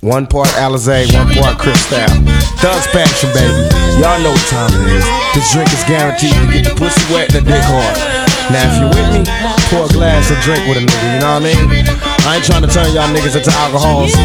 1 part Alizé, 1 part Cristal. Thug's passion, baby. Y'all know what time it is. This drink is guaranteed to get the pussy wet and the dick hard. Now if you with me, pour a glass and drink with a nigga, you know what I mean? I ain't trying to turn y'all niggas into alcoholics.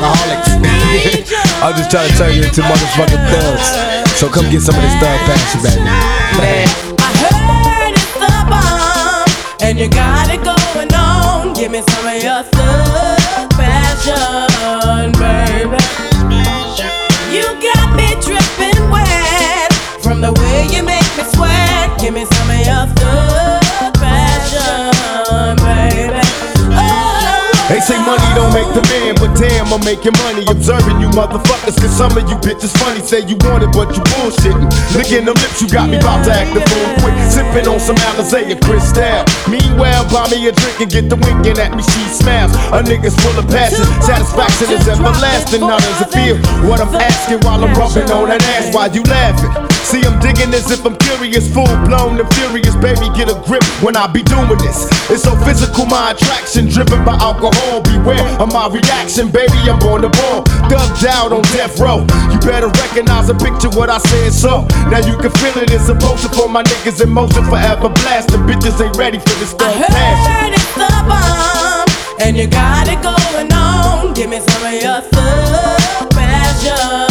I'm just trying to turn you into motherfucking thugs. So come get some of this thug passion, baby. I heard it's the bomb, and you got it going on. Give me some of your thug passion, baby. You got me dripping wet from the way you make me sweat. Give me some of your thug passion, baby. They say money don't make the man, but damn, I'm making money observing you motherfuckers. Cause some of you bitches funny, say you want it, but you bullshitting. Licking them lips, you got me about to act the fool quick. Sipping on some Alizé or Cristal. Meanwhile, buy me a drink and get the winking at me, she smiles. A nigga's full of passion, satisfaction is everlasting. How does it feel? What I'm asking while I'm rubbing on that ass, why you laughing? See, I'm digging as if I'm curious, full blown and furious. Baby, get a grip when I be doing this. It's so physical, my attraction, driven by alcohol. Beware of my reaction, baby, I'm on the ball. Thugged out on death row. You better recognize and picture what I said, so now you can feel it. It's a potion for my niggas in motion, forever blasting. Bitches ain't ready for this thug passion. I heard it's the bomb, and you got it going on. Give me some of your thug passion.